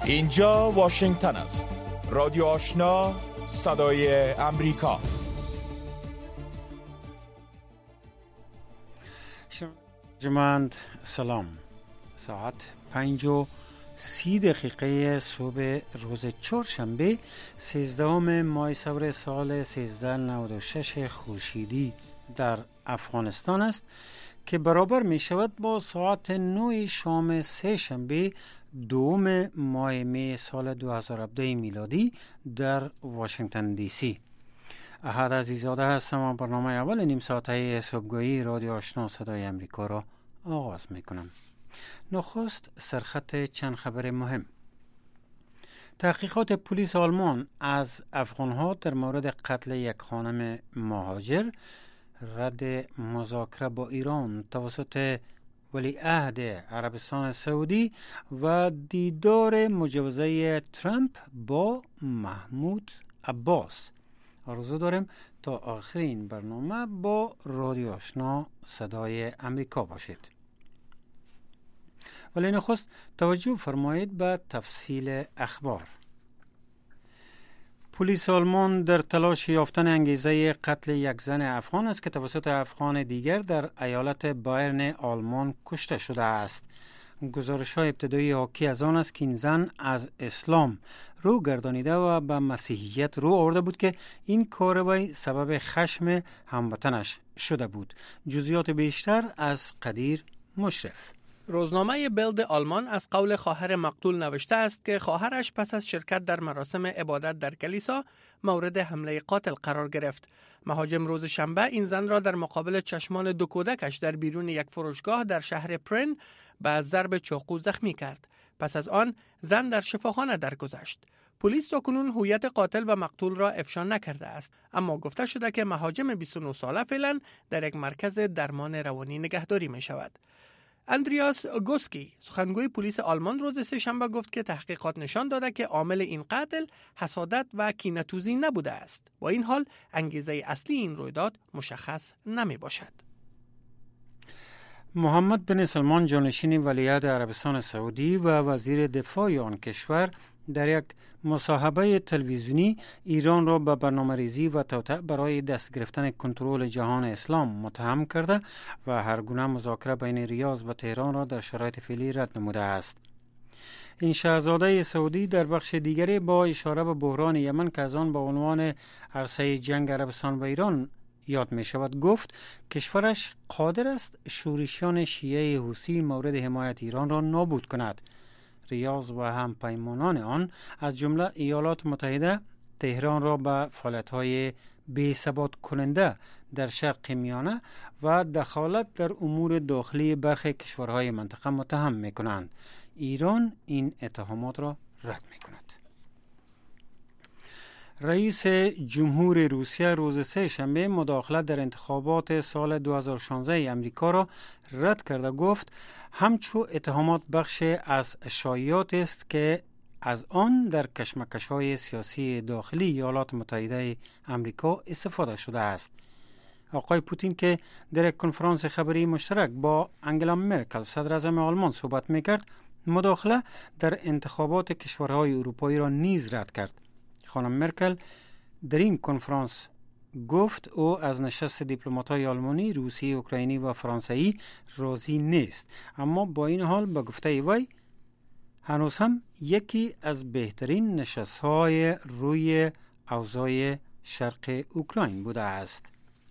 اینجا واشنگتن است. رادیو آشنا، صدای امریکا. جماعت سلام. ساعت 5:30 صبح روز چهارشنبه 13 ماه سور سال 1396 خورشیدی در افغانستان است که برابر می شود با ساعت 9 شام سه شنبه دوم ماه می سال 2017 میلادی در واشنگتن دی سی. احد عزیزاده هستم و برنامه اول نیم ساعته صبحگاهی رادیو آشنا صدای امریکا را آغاز می کنم. نخست سرخط چند خبر مهم. تحقیقات پلیس آلمان از افغانها در مورد قتل یک خانم مهاجر، رد مذاکره با ایران توسط ولیعهد عربستان سعودی و دیدار مجوزه ترامپ با محمود عباس. آرزو داریم تا آخرین برنامه با رادیو آشنا صدای امریکا باشید. ولی نخست توجه فرمایید به تفصیل اخبار. پلیس آلمان در تلاش یافتن انگیزه قتل یک زن افغان است که توسط افغان دیگر در ایالت بایرن آلمان کشته شده است. گزارش‌های ابتدایی حاکی از آن است که این زن از اسلام رو گردانیده و به مسیحیت رو آورده بود که این کار سبب خشم هموطنش شده بود. جزئیات بیشتر از قدیر مشرف. روزنامه بلد آلمان از قول خواهر مقتول نوشته است که خواهرش پس از شرکت در مراسم عبادت در کلیسا مورد حمله قاتل قرار گرفت. مهاجم روز شنبه این زن را در مقابل چشمان دو کودکش در بیرون یک فروشگاه در شهر پرن با ضرب چاقو زخمی کرد. پس از آن زن در شفاخانه درگذشت. پلیس تاکنون هویت قاتل و مقتول را افشا نکرده است، اما گفته شده که مهاجم 29 ساله فعلا در یک مرکز درمان روانی نگهداری می شود. اندریاس گوسکی سخنگوی پلیس آلمان روز سه‌شنبه گفت که تحقیقات نشان داده که عامل این قتل حسادت و کینه‌توزی نبوده است. با این حال انگیزه اصلی این رویداد مشخص نمی باشد. محمد بن سلمان جانشین ولیعهد عربستان سعودی و وزیر دفاع آن کشور در یک مصاحبه تلویزیونی ایران را به برنامه‌ریزی و توطئه برای دست گرفتن کنترل جهان اسلام متهم کرده و هر گونه مذاکره بین ریاض و تهران را در شرایط فعلی رد نموده است. این شاهزاده سعودی در بخش دیگری با اشاره به بحران یمن که از آن به عنوان عرصه جنگ عربستان و ایران یاد می شود گفت کشورش قادر است شورشیان شیعه حوثی مورد حمایت ایران را نابود کند. ریاض و هم پیمانان آن از جمله ایالات متحده تهران را به فعالیت‌های بی‌ثبات کننده در شرق میانه و دخالت در امور داخلی برخی کشورهای منطقه متهم می‌کنند. ایران این اتهامات را رد می‌کند. رئیس جمهور روسیه روز سه شنبه مداخلت در انتخابات سال 2016 امریکا را رد کرده گفت همچو اتهامات بخش از شایعات است که از آن در کشمکش‌های سیاسی داخلی ایالات متحده امریکا استفاده شده است. آقای پوتین که در یک کنفرانس خبری مشترک با انگلا مرکل صدر اعظم آلمان صحبت می‌کرد، مداخله در انتخابات کشورهای اروپایی را نیز رد کرد. خانم مرکل در این کنفرانس گفت او از نشست دیپلمات‌های آلمانی، روسی، اوکراینی و فرانسوی راضی نیست، اما با این حال با گفته وی هنوز هم یکی از بهترین نشست‌های روی اوضاع شرق اوکراین بوده است.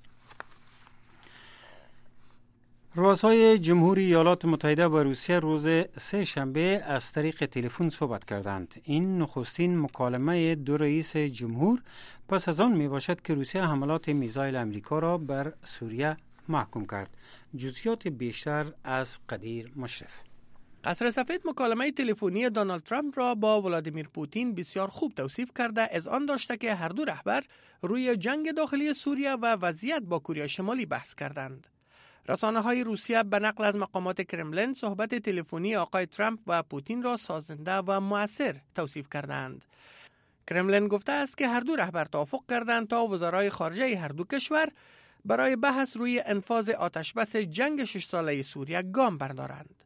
رؤسای جمهوری ایالات متحده و روسیه روز سه شنبه از طریق تلفن صحبت کردند. این نخستین مکالمه دو رئیس جمهور پس از آن می باشد که روسیه حملات میزایل امریکا را بر سوریه محکوم کرد. جزئیات بیشتر از قدیر مشرف. قصر سفید مکالمه تلفنی دونالد ترامپ را با ولادیمیر پوتین بسیار خوب توصیف کرده از آن داشته که هر دو رهبر روی جنگ داخلی سوریه و وضعیت با کره شمالی بحث کردند. رسانه‌های روسیه به نقل از مقامات کرملین صحبت تلفنی آقای ترامپ و پوتین را سازنده و مؤثر توصیف کردند. کرملین گفته است که هر دو رهبر توافق کردند تا وزرای خارجه هر دو کشور برای بحث روی انفاذ آتشبس جنگ 6 ساله سوریه گام بردارند.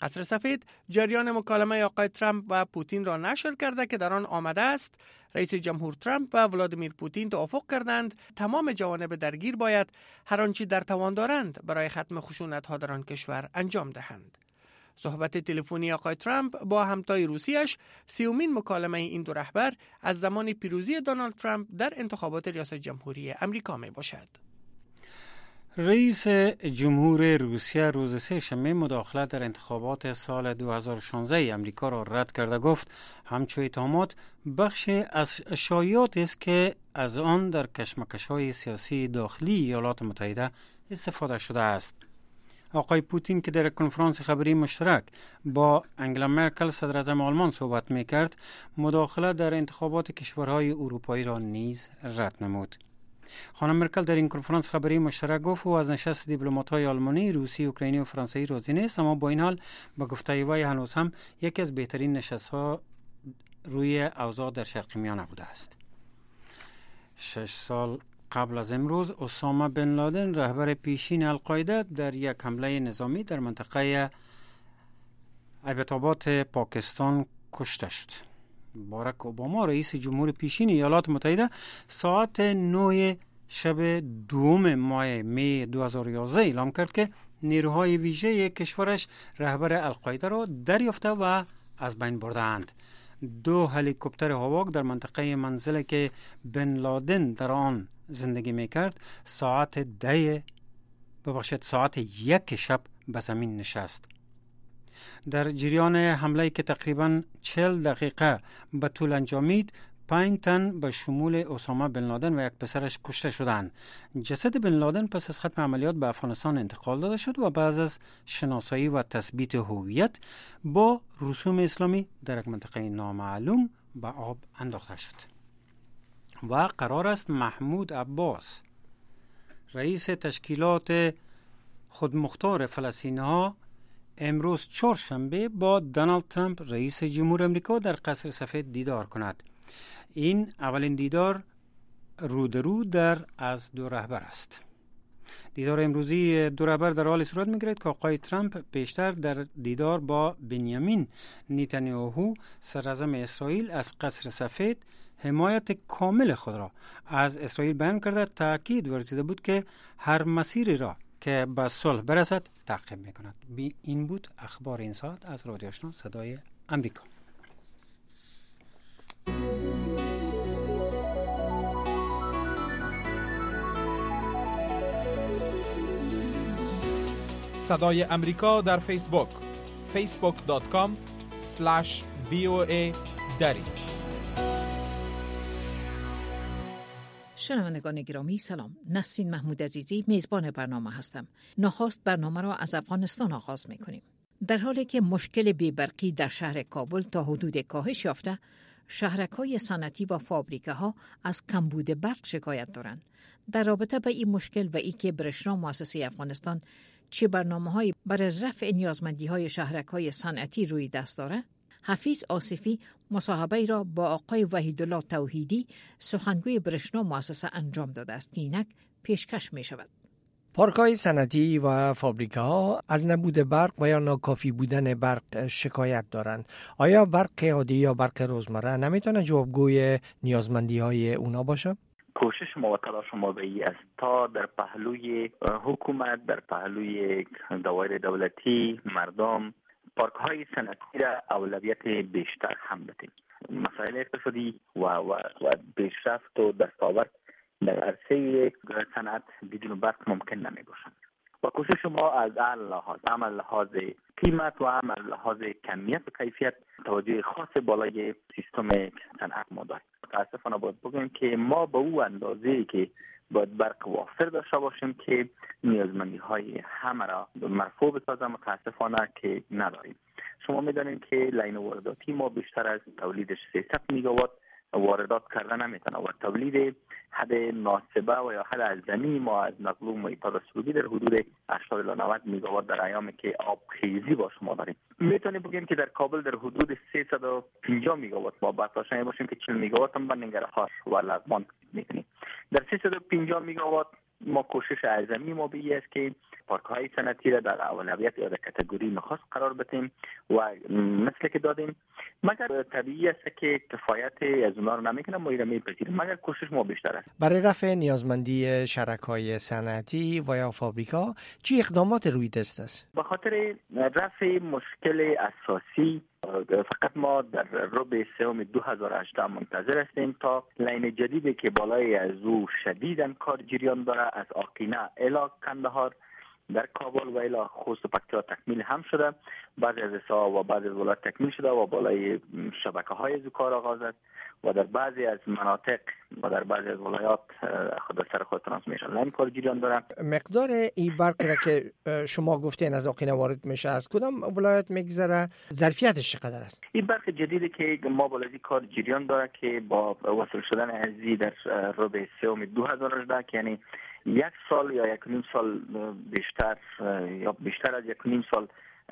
قصر سفید جریان مکالمه آقای ترامپ و پوتین را نشر کرده که در آن آمده است رئیس جمهور ترامپ و ولادیمیر پوتین توافق کردند تمام جوانب درگیر باید هر آنچه در توان دارند برای ختم خشونت‌ها در آن کشور انجام دهند. صحبت تلفنی آقای ترامپ با همتای روسیش 30مین مکالمه این دو رهبر از زمان پیروزی دونالد ترامپ در انتخابات ریاست جمهوری امریکا می باشد. رئیس جمهور روسیه روز سه‌شنبه مداخله در انتخابات سال 2016 امریکا را رد کرده گفت همچون اتهامات بخش از شایعات است که از آن در کشمکش‌های سیاسی داخلی ایالات متحده استفاده شده است. آقای پوتین که در کنفرانس خبری مشترک با انگلا مرکل صدر اعظم آلمان صحبت می‌کرد، مداخله در انتخابات کشورهای اروپایی را نیز رد نمود. خانم مرکل در این کنفرانس خبری مشترک گفت او از نشست دیپلمات‌های آلمانی، روسی، اوکراینی و فرانسوی راضی نیست، اما با این حال با گفته وی هنوز هم یکی از بهترین نشست‌ها روی اوضاع در شرق میانه بوده است. 6 سال قبل از امروز اسامه بن لادن رهبر پیشین القاعده در یک حمله نظامی در منطقه ایبت‌آباد پاکستان کشته شد. باراک اوباما رئیس جمهور پیشین ایالات متحده ساعت 9 شب 2 ماه می 2011 اعلام کرد که نیروهای ویژه کشورش رهبر القاعده را دریافته و از بین بردند. 2 هلیکوپتر هواک در منطقه منزلی که بن لادن در آن زندگی میکرد ساعت 1 شب به زمین نشست. در جریان حمله که تقریباً 40 دقیقه به طول انجامید 5 تن به شمول اسامه بن لادن و یک پسرش کشته شدند. جسد بن لادن پس از ختم عملیات به افغانستان انتقال داده شد و بعد از شناسایی و تثبیت هویت با رسوم اسلامی در یک منطقه نامعلوم به آب انداخته شد. و قرار است محمود عباس رئیس تشکیلات خودمختار فلسطینی‌ها امروز چهارشنبه با دونالد ترامپ رئیس جمهور امریکا در قصر سفید دیدار کند. این اولین دیدار رودرو در از دو رهبر است. دیدار امروزی دو رهبر در حال صورت می‌گیرد که آقای ترامپ پیشتر در دیدار با بنیامین نتانیاهو صدراعظم اسرائیل از قصر سفید حمایت کامل خود را از اسرائیل بیان کرده، تاکید ورزیده بود که هر مسیری را که به صلح برسد تعقیب می‌کند. این بود اخبار این ساعت از رادیو آشنا صدای امریکا. صدای امریکا در فیسبوک facebook.com/VOA دری. شنوندگان گرامی سلام، نسرین محمود عزیزی میزبان برنامه هستم. نخست برنامه را از افغانستان آغاز می‌کنیم. در حالی که مشکل بی‌برقی در شهر کابل تا حدود کاهش یافته، شهرک‌های صنعتی و فابریکه‌ها از کمبود برق شکایت دارند. در رابطه با این مشکل و اینکه برشنا مؤسسه افغانستان چه برنامه‌هایی برای رفع نیازمندی‌های شهرک‌های صنعتی روی دست دارد، حفیظ آصفی مصاحبه را با آقای وحیدالله توحیدی سخنگوی برشنا مؤسسه انجام داده است که اینک پیشکش می شود. پارک‌های صنعتی و فابریکه‌ها از نبود برق و یا ناکافی بودن برق شکایت دارند. آیا برق عادی یا برق روزمره نمیتونه جوابگوی نیازمندی‌های اونا باشه؟ کوشش ما و تلاش ما به این است تا در پهلوی حکومت، در پهلوی دوایر دولتی، مردم پارک‌های صنعتی را اولویت بیشتر هم بدیم. مسائل اقتصادی و پیشرفت و دستاورد در عرصه صنعت بدون برق ممکن نمی باشد. و کوشش ما از هم لحاظ قیمت و هم لحاظ کمیت و کیفیت توجه خاص بالای سیستم صنعت ما داریم. متاسفانه باید بگویم که ما به او اندازه‌ای که باید برق وافر داشته باشیم که نیازمندی های همه را مرفوع بسازم، متاسفانه که نداریم. شما میدانید که لین وارداتی ما بیشتر از تولیدش 300 میگاوات واردات کردن نمیتونه و تولید حد ناسبه و یا حد ازمی ما از نقل و محیطات سلوکی در حدود 80 الی 90 میگاوات در ایامی که آبخیزی با شما داریم. میتونیم بگیم که در کابل در حدود 350 میگاوات ما برق داشته باشیم که 40 میگاوات هم به ننگرهار و لغمان میکنیم. در 350 میگاوات ما کوشش اعظمی ما به است که پارک‌های صنعتی را در اولویت یا در کاتگوری نخست قرار بدیم و مثل که دادیم، مگر طبیعی است که کفایت از اونها رو نمیکنه، ما اینو میپذیریم، مگر کوشش ما بیشتر است. برای رفع نیازمندی شرکای صنعتی و یا فابریکا چه اقدامات روی دست است؟ به خاطر رفع مشکل اساسی فقط ما در ربع سوم 2018 منتظر هستیم تا لین جدیدی که بالای از او شدیداً کار جریان داره از آقینه الی کندهار در کابل و الی خوست و پکتیا تکمیل هم شده، بعضی از اصحا و بعضی از ولایات تکمیل شده و بالای شبکه‌های از کار آغاز است و در بعضی از مناطق و در بعضی از ولایات خود سر خود ترانسمیشن لاین کار جریان داره. مقدار این برق را که شما گفتین از آقینه وارد میشه از کدام ولایت میگذره، ظرفیتش چقدر است؟ این برق جدیدی که ما بالای کار جریان داره که با وصل شدن ازی در ربع سوم 2018 که یعنی 1 سال یا 1.5 سال بیشتر یا بیشتر از 1.5 سال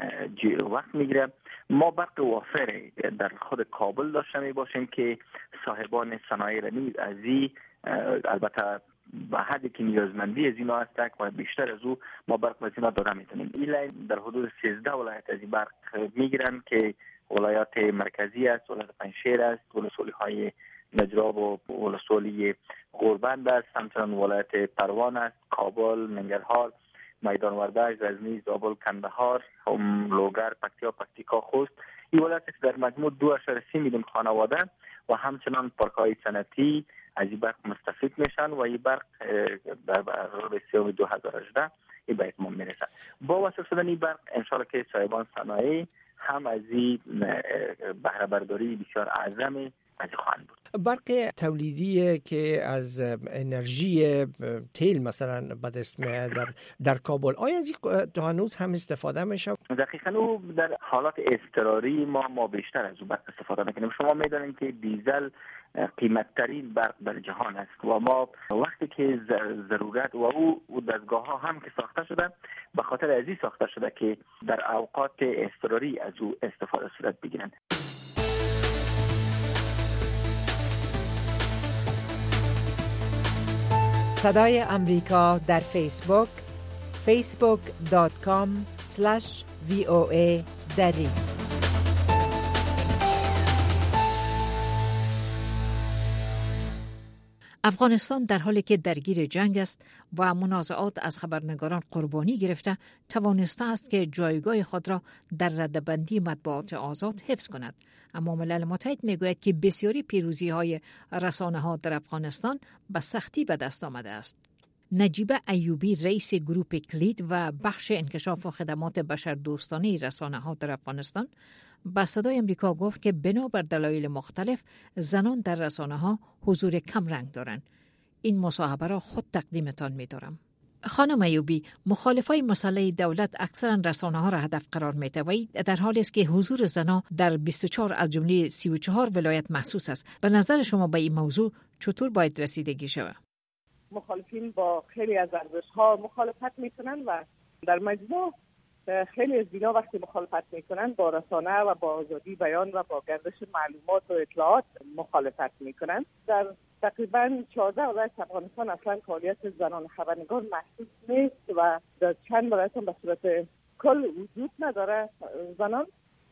وقت میگیره، ما برق وافر در خود کابل داشته می باشیم که صاحبان صنایع نیز از این البته به حدی که نیازمندی از اینا است و بیشتر از او ما برق از اینا داده میتونیم. این لاین در حدود 13 ولایت از این برق میگیرن که ولایات مرکزی است، ولایت پنجشیر است، ولسوالی های نجراب و ولسوالی غوربند است، همچنان ولایت پروان است، کابل، ننگرهار، میدان وردک، غزنی، زابل، کندهار، لوگر، پکتیا، پکتیکا، خوست. این ولایت در مجموع 2.3 میلیون خانواده و همچنان پارک‌های صنعتی از این برق مستفید میشن و این برق در ربع سوم 2018 این به اتمام میرسه. با وصل شدن این برق انشالله که صاحبان صنایع هم از این بهره برداری بسیار اعظمی از خواهند بود. برق تولیدی که از انرژی تیل مثلا به دست میاد در کابل، آیا از این هنوز هم استفاده میشه؟ دقیقاً او در حالات اضطراری ما بیشتر از او برق استفاده میکنیم. شما میدونید که دیزل قیمت‌ترین برق در جهان است و ما وقتی که ضرورت و او دستگاه‌ها هم که ساخته شده به خاطر از این ساخته شده که در اوقات اضطراری از او استفاده صورت بگیرند. صدای امریکا در فیسبوک facebook.com/VOA دری. افغانستان در حالی که درگیر جنگ است و منازعات از خبرنگاران قربانی گرفته، توانسته است که جایگاه خود را در ردبندی مطبوعات آزاد حفظ کند. اما ملل متحد میگوید که بسیاری پیروزی‌های رسانه‌ها در افغانستان به سختی به دست آمده است. نجیبه ایوبی، رئیس گروه کلید و بخش انکشاف و خدمات بشردوستانه رسانه‌ها در افغانستان، با صدای امریکا گفت که بنابر دلایل مختلف زنان در رسانه‌ها حضور کم رنگ دارند. این مصاحبه را خود تقدیمتان می‌دارم. خانم ایوبی، مخالفای مسئله دولت اکثرا رسانه‌ها را هدف قرار می‌دهند، در حالی است که حضور زنان در 24 از جمله 34 ولایت محسوس است. به نظر شما به این موضوع چطور باید رسیدگی شود؟ مخالفین با خیلی از ارزش‌ها مخالفت می‌کنند و در مجموع خیلی از اینا وقتی مخالفت میکنن با رسانه و با آزادی بیان و با گردش معلومات و اطلاعات مخالفت میکنن. در تقریبا 14 ولایت افغانستان اصلا فعالیت زنان خبرنگار محسوس نیست و در چند ولایت هم به صورت کل وجود نداره زنان.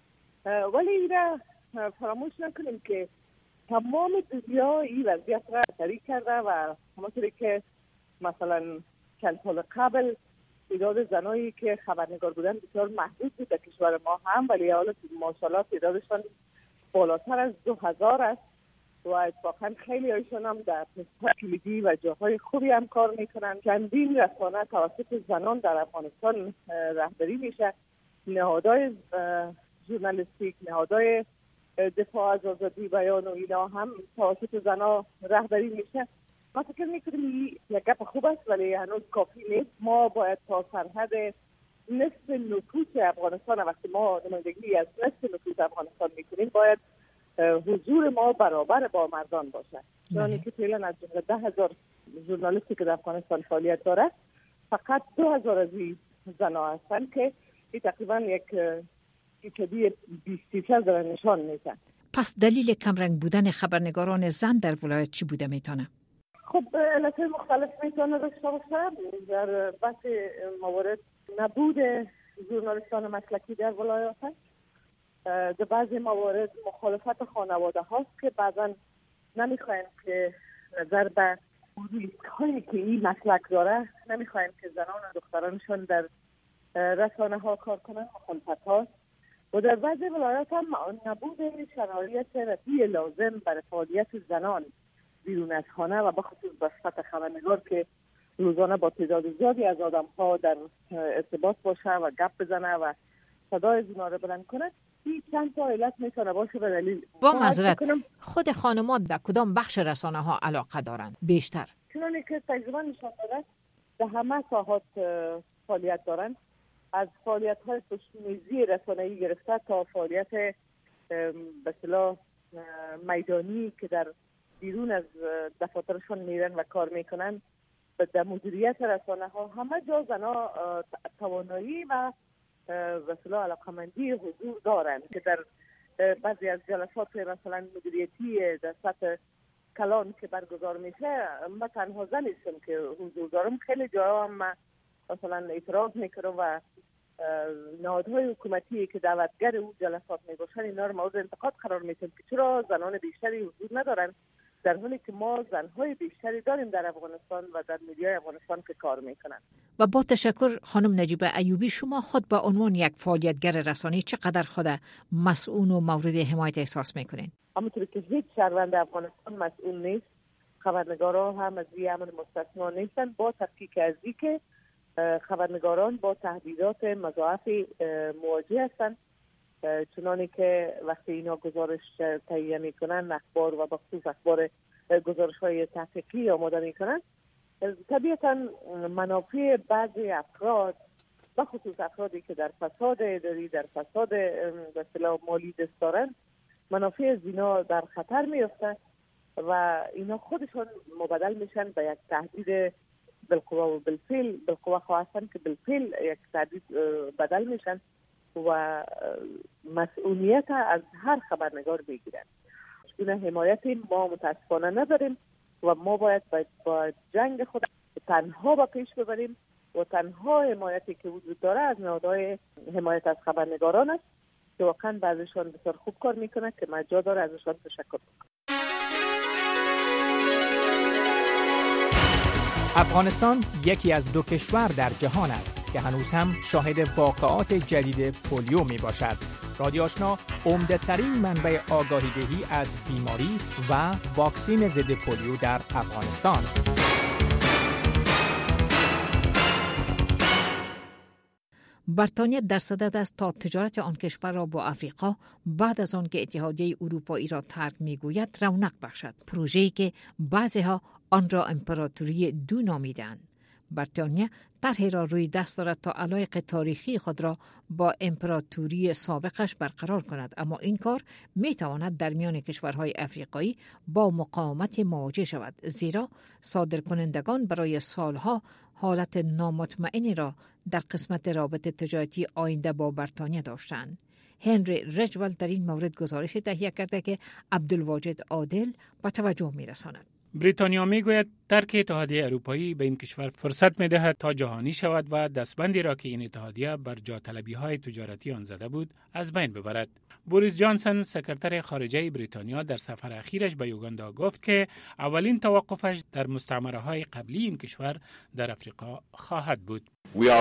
ولی اینا فراموش نکنیم که تمام دنیا این وضعیت را تحریک کرده و همونطوری که مثلا چند سال قبل تعداد زنایی که خبرنگار بودن بسیار محدود بود در کشور ما هم، ولی حالا ماشاءالله تعدادشان بالاتر از 2000 است و اتفاقا خیلی هایشان هم در پست‌های کلیدی و جاهای خوبی هم کار میکنن. چندین رسانه توسط زنان در افغانستان رهبری میشه. نهادهای ژورنالیستیک، نهادهای دفاع از آزادی بیان و اینا هم توسط زنان رهبری میشه. ما فکر میکنیم یک گپ خوب است ولی هنوز کافی نیست. ما باید تا سرحد نصف نفوس افغانستان، وقتی ما نمایندگی از نصف نفوس افغانستان میکنیم، باید حضور ما برابر با مردان باشه. چون که فعلا از جمله 10,000 ژورنالیستی که در افغانستان فعالیت داره، فقط 2,000 از این زنها هستند که این تقریبا یک فیصدی 20% داره نشان میدن. پس دلیل کمرنگ بودن خبرنگاران زن در ولایت چی بوده میتونه؟ خب علت مختلف میتونه داشته باشه. در بعضی موارد نبود ژورنالیستان مسلکی در ولایات است. در بعضی موارد مخالفت خانواده هاست که بعضا نمیخواین که نظر به ریسک هایی که این مسلک داره، نمیخواین که زنان و دخترانشون در رسانه ها کار کنن، مخالفت هاست. و در بعضی ولایات هم نبود شرایط رفیع لازم برای فعالیت زنان بیرون از خانه و بخصوص به صفت خبرنگار که روزانه با تعداد زیادی از آدم ها در ارتباط باشه و گپ بزنه و صدای زنا رو بلند کنه. این چند تا علت میتونه باشه به دلیل. با معذرت، خود خانم‌ها در کدام بخش رسانه ها علاقه دارند بیشتر؟ چنانه که تجربه نشان داده در همه ساحات فعالیت دارند، از فعالیت‌های پشتیبانی رسانه‌ای گرفته تا فعالیت به اصطلاح میدانی که در بیرون از دفاترشون میرن و کار میکنن، در مدیریت رسانه ها همه جا زنها توانایی و به اصطلاح علاقمندی حضور دارن که در بعضی از جلسات مثلا مدیریتی در سطح کلان که برگزار میشه، من تنها زنیستم که حضور دارم. خیلی جاها هم مثلا اعتراض میکنم و نهادهای حکومتی که دعوتگر اون جلسات میباشن اینا رو مورد انتقاد قرار میدن که چرا زنان بیشتری حضور ندارن، در حالی که ما زنهای بیشتری داریم در افغانستان و در میدیای افغانستان که کار میکنن. و با تشکر خانم نجیبه ایوبی، شما خود به عنوان یک فعالیتگر رسانه‌ای چقدر خود مسئول و مورد حمایت احساس میکنین؟ همونطور که هیچ شهروند افغانستان مسئول نیست، خبرنگاران هم از این امر مستثنا نیستن، با تفکیک از این که خبرنگاران با تهدیدات مضاعفی مواجه هستند. چنانه که وقتی اینا گزارش تهیه میکنن، اخبار و بخصوص اخبار گزارش های تحقیقی آماده میکنن، طبیعتا منافع بعضی افراد بخصوص افرادی که در فساد اداری، در فساد به اصطلاح مالی دست دارن، منافع زینا در خطر میفته و اینا خودشون مبدل میشن به یک تهدید بالقوه و بالفعل. بالقوه خواستن که بالفعل یک تهدید بدل میشن و مسئولیت از هر خبرنگار بگیرن. چون حمایتی ما متاسفانه نداریم و ما باید با جنگ خود تنها با پیش ببریم و تنها حمایتی که وجود داره از نهادهای حمایت از خبرنگاران است که واقعا بعضیشان بسیار خوب کار میکنه که من جا داره ازشان تشکر کنم. افغانستان یکی از 2 کشور در جهان است که هنوز هم شاهد واقعات جدید پولیو می باشد. رادیو آشنا عمده ترین منبع آگاهی دهی از بیماری و واکسین ضد پولیو در افغانستان. بریتانیا در صدد است تا تجارت آن کشور را با افریقا بعد از آن که اتحادیه اروپایی را ترک می‌گوید رونق بخشد. پروژه‌ای که بعضی‌ها آن را امپراتوری 2 نامیدند. بریتانیا طرحی را روی دست دارد تا علایق تاریخی خود را با امپراتوری سابقش برقرار کند، اما این کار می‌تواند در میان کشورهای افریقایی با مقاومت مواجه شود، زیرا صادرکنندگان برای سالها حالت نامطمئنی را در قسمت رابطه تجارتی آینده با بریتانیا داشتند. هنری رجول در این مورد گزارش تهیه کرده که عبدالواجد عادل با توجه می‌رساند. بریتانیا میگوید ترک اتحادیه اروپایی به این کشور فرصت می‌دهد تا جهانی شود و دستبندی را که این اتحادیه بر جاطلبی‌های تجارتی آن زده بود از بین ببرد. بوریس جانسون سکرتر خارجه بریتانیا در سفر اخیرش به یوگاندا گفت که اولین توقفش در مستعمره‌های قبلی این کشور در افریقا خواهد بود.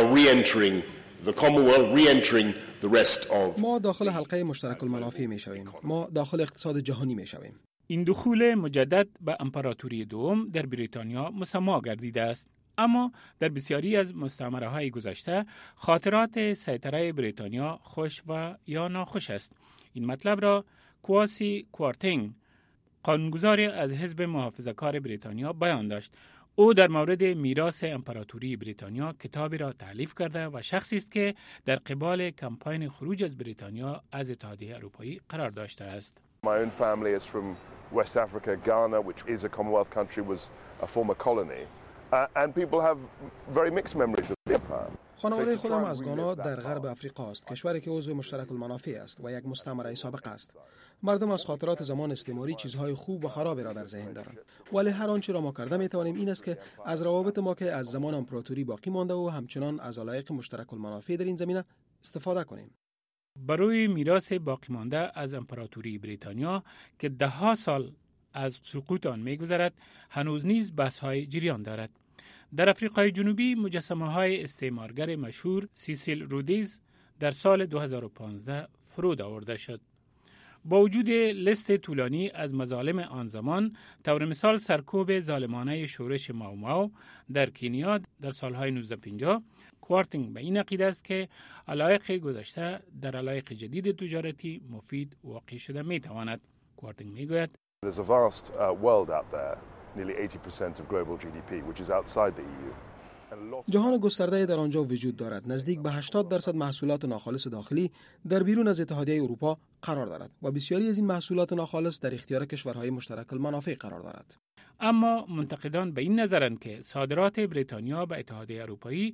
ما داخل حلقه مشترک المنافع می‌شویم. ما داخل اقتصاد جهانی می‌شویم. این دخول مجدد به امپراتوری دوم در بریتانیا مسما گردیده است، اما در بسیاری از مستعمره‌های گذشته خاطرات سیطره بریتانیا خوش و یا ناخوش است. این مطلب را کواسی کوارتینگ، قانونگذار از حزب محافظه‌کار بریتانیا بیان داشت. او در مورد میراث امپراتوری بریتانیا کتابی را تألیف کرده و شخصی است که در قبال کمپاین خروج از بریتانیا از اتحادیه اروپایی قرار داشته است. My own family is from West Africa. Ghana, which is a Commonwealth country, was a former colony. And people have very mixed memories of the empire. خانواده خودم از گانا در غرب افریقا است، کشوری که عضو مشترک المنافع است و یک مستعمره سابق است. مردم از خاطرات زمان استعماری چیزهای خوب و خرابی را در ذهن دارند، ولی هر آنچه را ما کرده می توانیم این است که از روابط ما که از زمان امپراتوری باقی مانده و همچنان از علایق مشترک المنافع در این زمینه استفاده کنیم. برای میراث باقی مانده از امپراتوری بریتانیا که ده‌ها سال از سقوط آن می‌گذرد، هنوز نیز بحث‌های جریان دارد. در آفریقای جنوبی مجسمه‌های استعمارگر مشهور سیسیل رودیز در سال 2015 فرود آورده شد. با وجود لیست طولانی از مظالم آن زمان، طور مثال سرکوب ظالمانه شورش ماو در کنیا در سالهای 1950، کوارتینگ به این عقیده است که علایق گذشته در علایق جدید تجارتی مفید واقع شده میتواند. کوارتینگ میگوید There's a vast world out there, nearly 80% of global GDP, which is outside the EU. جهان گسترده در آنجا وجود دارد. نزدیک به 80% محصولات ناخالص داخلی در بیرون از اتحادیه اروپا قرار دارد و بسیاری از این محصولات ناخالص در اختیار کشورهای مشترک المنافع قرار دارد. اما منتقدان به این نظرند که صادرات بریتانیا به اتحادیه اروپایی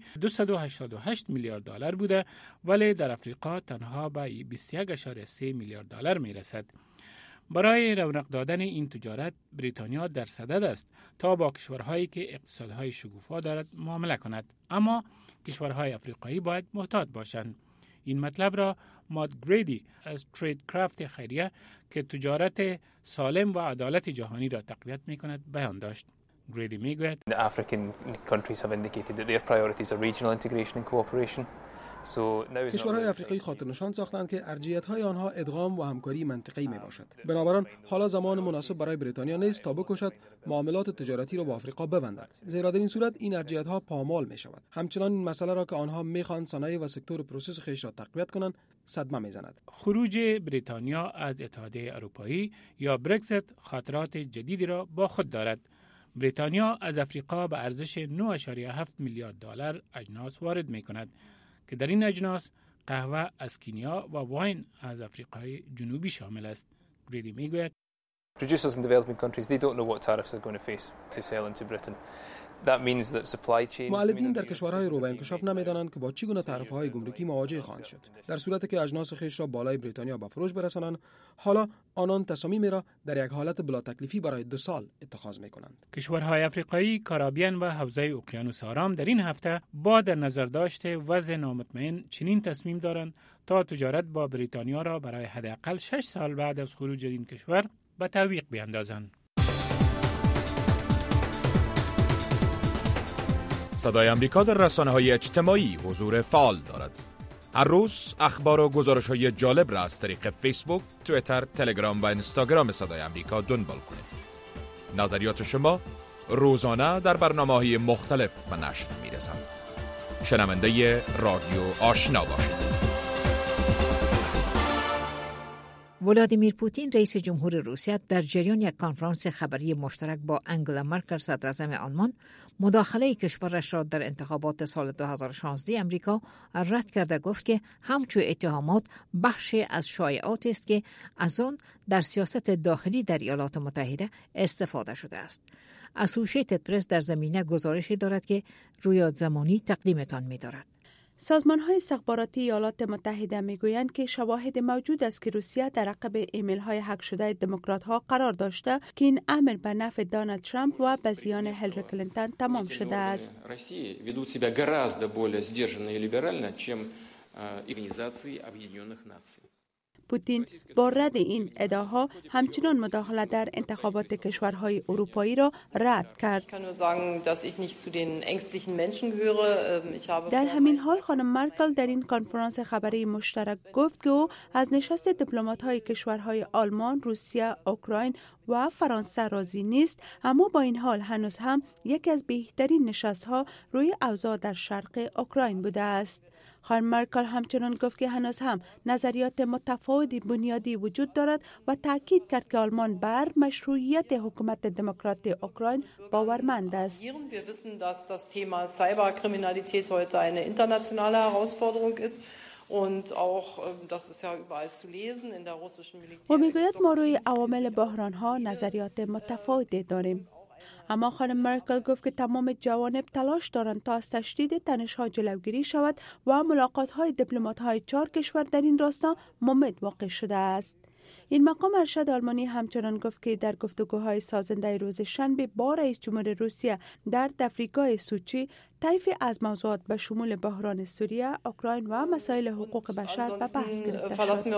288 میلیارد دلار بوده، ولی در افریقا تنها به 21.3 میلیارد دلار میرسد. برای رونق دادن این تجارت بریتانیا در صدد است تا با کشورهایی که اقتصادهای شکوفا دارد معامله کند، اما کشورهای افریقایی باید محتاط باشند. این مطلب را مات گریدی از ترید کرافت خیریه که تجارت سالم و عدالت جهانی را تقویت می‌کند بیان داشت. گریدی میگوید The African countries have indicated that their priorities are regional integration and cooperation. کشورهای افریقایی خاطرنشان ساختند که ارجحیت‌های آنها ادغام و همکاری منطقه‌ای میباشد. بنابراین حالا زمان مناسب برای بریتانیا نیست تا بکوشد معاملات تجارتی را با آفریقا ببندد، زیرا در این صورت این ارجحیت‌ها پامال میشود. همچنان این مسئله را که آنها میخواهند صنایع و سکتور پروسس خیش را تقویت کنند صدمه میزند. خروج بریتانیا از اتحادیه اروپایی یا برگزیت خاطرات جدیدی را با خود دارد. بریتانیا از افریقا به ارزش 9.7 میلیارد دلار اجناس وارد می‌کند که در این اجناس قهوه از کنیا و واین از آفریقای جنوبی شامل است. گریدی میگوید Producers in developing countries, they don't know what tariffs they're going to face to sell into Britain. That means that supply chains. معلدین در کشورهای رو به انکشاف نمیدانند که با چگونه تعرفه‌های گمرکی مواجه خواهند شد. در صورتی که اجناس خیش را بالای بریتانیا به فروش برسانند، حالا آنان تصامیمی را در یک حالت بلا تکلیفی برای 2 سال اتخاذ می‌کنند. کشورهای آفریقایی، کارائیبیان و حوزه اقیانوس آرام در این هفته با در نظر داشته وضع نامطمئن چنین تصمیم دارند تا تجارت با بریتانیا را برای حداقل 6 سال بعد از خروج این کشور به تعویق بیاندازند. صدای امریکا در رسانه‌های اجتماعی حضور فعال دارد. هر روز اخبار و گزارش‌های جالب را از طریق فیسبوک، توییتر، تلگرام و اینستاگرام صدای امریکا دنبال کنید. نظریات شما روزانه در برنامه‌های مختلف به نشر می‌رسند. شنونده رادیو آشنا باشید. ولادیمیر پوتین رئیس جمهور روسیه در جریان یک کنفرانس خبری مشترک با انگلا مرکل صدراعظم آلمان مداخله کشورش را در انتخابات سال 2016 امریکا رد کرده گفت که همچون اتهامات بخشی از شایعات است که از آن در سیاست داخلی در ایالات متحده استفاده شده است. اسوشییتد پرس در زمینه گزارشی دارد که رویداد زمانی تقدیمتان می‌دارد. سازمان‌های استخباراتی ایالات متحده می‌گویند که شواهد موجود است که روسیه در عقب ایمیل‌های هک شده دموکرات‌ها قرار داشته که این امر به نفع دونالد ترامپ و به زیان هیلاری کلینتون تمام شده است. پوتین با رد این ادعاها همچنان مداخله در انتخابات کشورهای اروپایی را رد کرد. در همین حال خانم مرکل در این کنفرانس خبری مشترک گفت که او از نشست دیپلمات‌های کشورهای آلمان، روسیه، اوکراین و فرانسه راضی نیست، اما با این حال هنوز هم یکی از بهترین نشست‌ها روی اوضاع در شرق اوکراین بوده است. خانم مرکل همچنان گفت که هنوز هم نظریات متفاوتی بنیادی وجود دارد و تاکید کرد که آلمان بر مشروعیت حکومت دموکرات اوکراین باورمند است. Wir wissen, dass das Thema Cyberkriminalität heute eine internationale Herausforderung ist. Und auch das ist ja überall zu lesen in der russischen Militär. و میگوید ما روی عوامل بحران ها نظریات متفاوتی داریم. اما خانم مرکل گفت که تمام جوانب تلاش دارند تا از تشدید تنش‌ها جلوگیری شود و ملاقات‌های دیپلمات‌های 4 کشور در این راستا ممد واقع شده است. این مقام ارشد آلمانی همچنان گفت که در گفتگوهای سازنده روز شنبه با رئیس جمهور روسیه در تفریحگاه سوچی طیفی از موضوعات به شمول بحران سوریه، اوکراین و مسائل حقوق بشر به بحث گرفته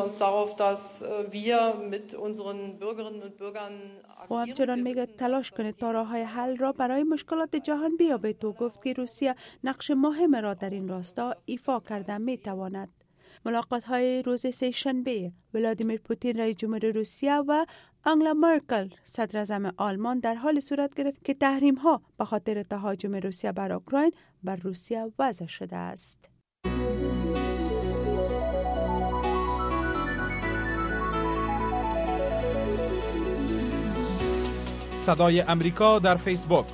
شد. و همچنان میگه تلاش کنه تا راه‌های حل را برای مشکلات جهان بیابد و گفت که روسیه نقش مهم را در این راستا ایفا کرده میتواند. ملاقات‌های روز سه‌شنبه ولادیمیر پوتین رئیس جمهور روسیه و آنگلا مرکل صدر اعظم آلمان در حال صورت گرفت که تحریم‌ها به خاطر تهاجم روسیه بر اوکراین بر روسیه وضع شده است. صدای امریکا در فیسبوک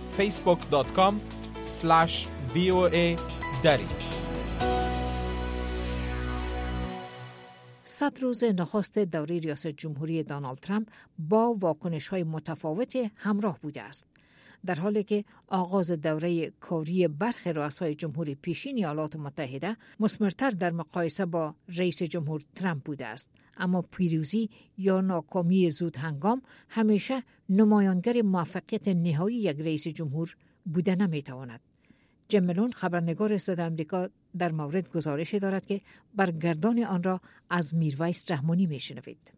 facebook.com/VOA دری. 100 روز نخست دوره ریاست جمهوری دونالد ترامپ با واکنش‌های متفاوت همراه بوده است. در حالی که آغاز دوره کاری برخی رؤسای جمهوری پیشین ایالات متحده مثمرتر در مقایسه با رئیس جمهور ترامپ بوده است، اما پیروزی یا ناکامی زود هنگام همیشه نمایانگر موفقیت نهایی یک رئیس جمهور بوده نمیتواند. جیم ملون خبرنگار صدای آمریکا در مورد گزارشی دارد که برگردان آن را از میرویس رحمانی میشنوید.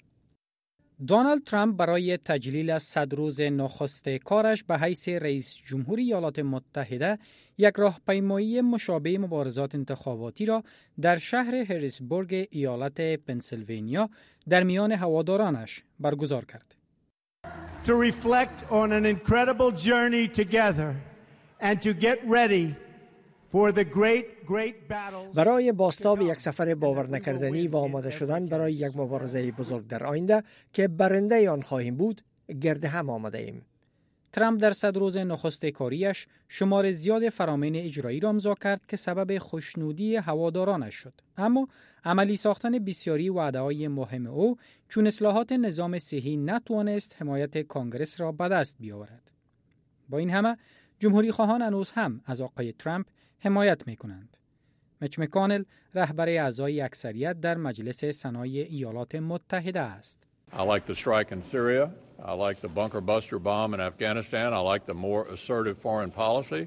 دونالد ترامپ برای تجلیل از 100 روز نخست کارش به حیث رئیس جمهوری ایالات متحده یک راهپیمایی مشابه مبارزات انتخاباتی را در شهر هریسبورگ ایالت پنسیلوانیا در میان هوادارانش برگزار کرد. To reflect on an incredible journey together and to get ready for the great battles. برای بازتاب یک سفر باور نکردنی و آماده شدن برای یک مبارزه بزرگ در آینده که برنده آن خواهیم بود، گرد هم آمده ایم. ترامپ در 100 روز نخست کاریش شمار زیاد فرامین اجرایی را امضا کرد که سبب خوشنودی هوادارانش شد. اما عملی ساختن بسیاری وعده‌های مهم او چون اصلاحات نظام صحی نتوانست حمایت کانگرس را به دست بیاورد. با این همه جمهوری خواهان هنوز هم از آقای ترامپ حمایت می‌کنند. میچ مکانل رهبر اعضای اکثریت در مجلس سنای ایالات متحده است. I like the strike in Syria. I like the bunker buster bomb in Afghanistan. I like the more assertive foreign policy.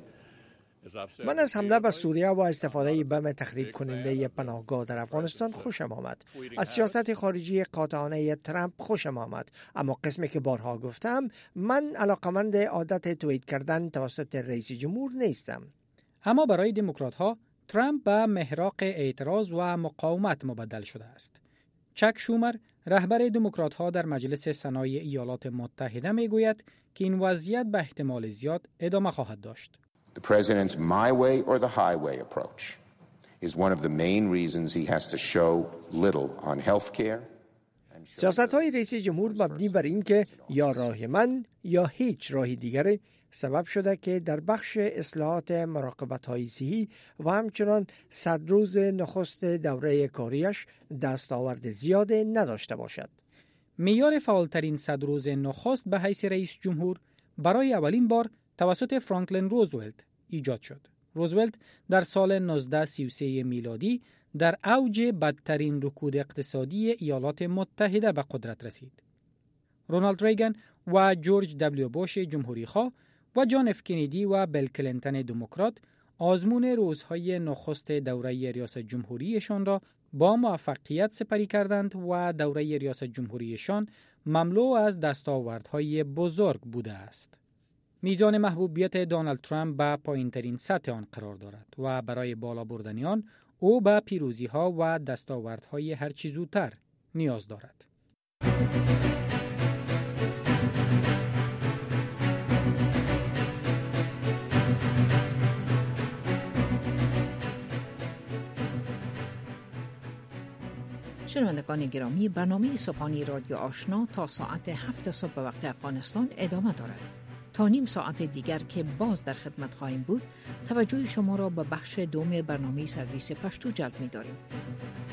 من از حمله به سوریه و استفاده بم تخریب کننده پناهگاه در افغانستان خوشم آمد. از سیاست خارجی قاطعانه ترامپ خوشم آمد. اما قسمی که بارها گفتم، من علاقمند عادت توییت کردن توسط رئیس جمهور نیستم. اما برای دموکرات‌ها ترامپ به محراق اعتراض و مقاومت مبدل شده است. چک شومر رهبر دموکرات‌ها در مجلس سنای ایالات متحده میگوید که این وضعیت به احتمال زیاد ادامه خواهد داشت. The president's my way or the highway approach is one of the main reasons he has to show little on healthcare. سیاست‌های رئیس جمهور مبنی بر این که یا راه من یا هیچ راه دیگری سبب شده که در بخش اصلاحات مراقبت‌های صحی و همچنان 100 روز نخست دوره کاریش دستاورد زیاد نداشته باشد. معیار فعالترین 100 روز نخست به حیث رئیس جمهور برای اولین بار توسط فرانکلین روزولت ایجاد شد. روزولت در سال 1933 میلادی در اوج بدترین رکود اقتصادی ایالات متحده به قدرت رسید. رونالد ریگن و جورج دبلیو بوش جمهوری‌خواه و جان اف کندی و بیل کلینتون دموکرات آزمون روزهای نخست دوره ریاست جمهوریشان را با موفقیت سپری کردند و دوره ریاست جمهوریشان مملو از دستاوردهای بزرگ بوده است. میزان محبوبیت دونالد ترامپ به پایین‌ترین سطح آن قرار دارد و برای بالا بردن آن او به پیروزی‌ها و دستاوردهای هر چه زودتر نیاز دارد. شنوندگان گرامی، برنامه صبحانی رادیو آشنا تا ساعت 7 صبح به وقت افغانستان ادامه دارد. تا نیم ساعت دیگر که باز در خدمت خواهیم بود، توجه شما را به بخش دوم برنامه سرویس پشتو جلب می داریم.